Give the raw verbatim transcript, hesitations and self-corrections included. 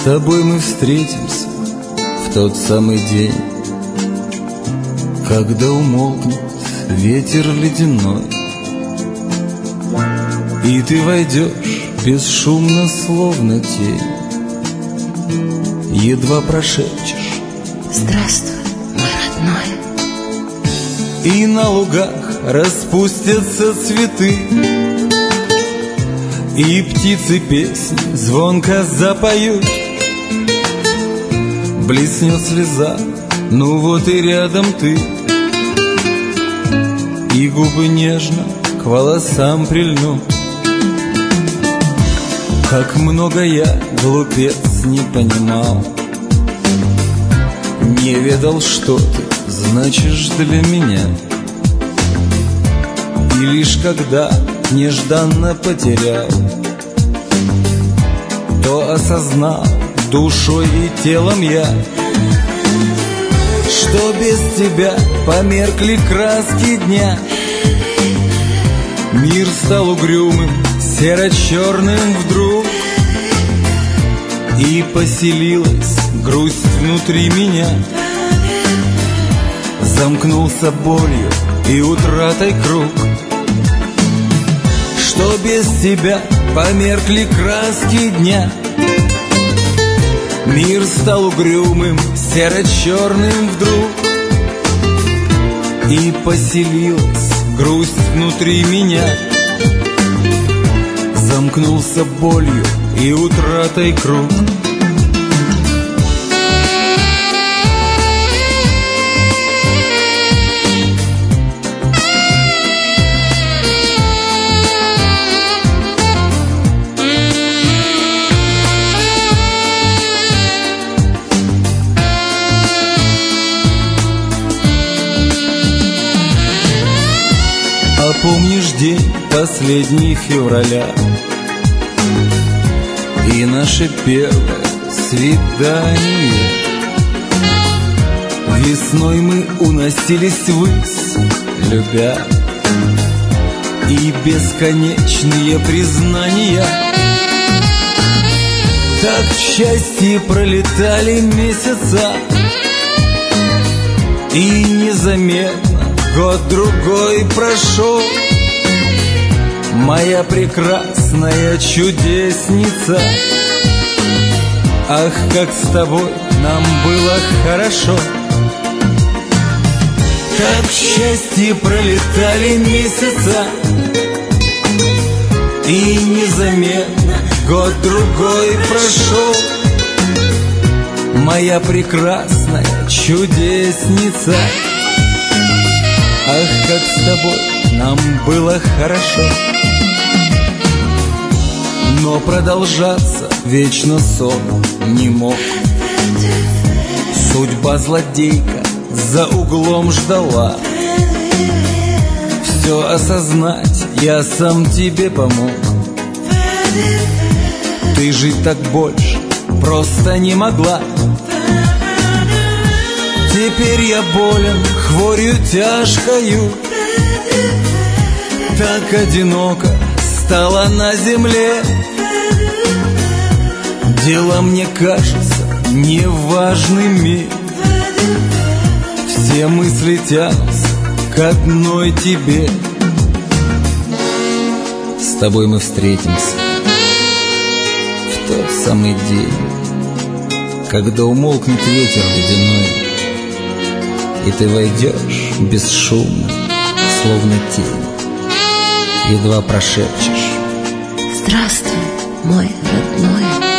С тобой мы встретимся в тот самый день, когда умолкнет ветер ледяной, и ты войдешь бесшумно, словно тень, едва прошепчешь: здравствуй, мой родной. И на лугах распустятся цветы, и птицы песни звонко запоют. Блеснет слеза, ну вот и рядом ты, и губы нежно к волосам прильнут. Как много я, глупец, не понимал, не ведал, что ты значишь для меня. И лишь когда нежданно потерял, то осознал душой и телом я, что без тебя померкли краски дня. Мир стал угрюмым, серо-черным вдруг, и поселилась грусть внутри меня. Замкнулся болью и утратой круг, что без тебя померкли краски дня. Мир стал угрюмым, серо-черным вдруг, и поселилась грусть внутри меня. Замкнулся болью и утратой круг. А помнишь день последний февраля и наше первое свидание? Весной мы уносились ввысь, любя, и бесконечные признания. Так в счастье пролетали месяца, и незаметно год-другой прошел. Моя прекрасная чудесница, ах, как с тобой нам было хорошо. Так в счастье пролетали месяца, и незаметно год-другой прошел. Моя прекрасная чудесница, ах, как с тобой нам было хорошо. Но продолжаться вечно сон не мог. Судьба злодейка за углом ждала. Все осознать я сам тебе помог. Ты жить так больше просто не могла. Теперь я болен хворью тяжкою, так одиноко стало на земле. Дело мне кажется неважными, все мысли тянутся к одной тебе. С тобой мы встретимся в тот самый день, когда умолкнет ветер ледяной, и ты войдешь бесшумно, словно тень, едва прошепчешь: здравствуй, мой родной.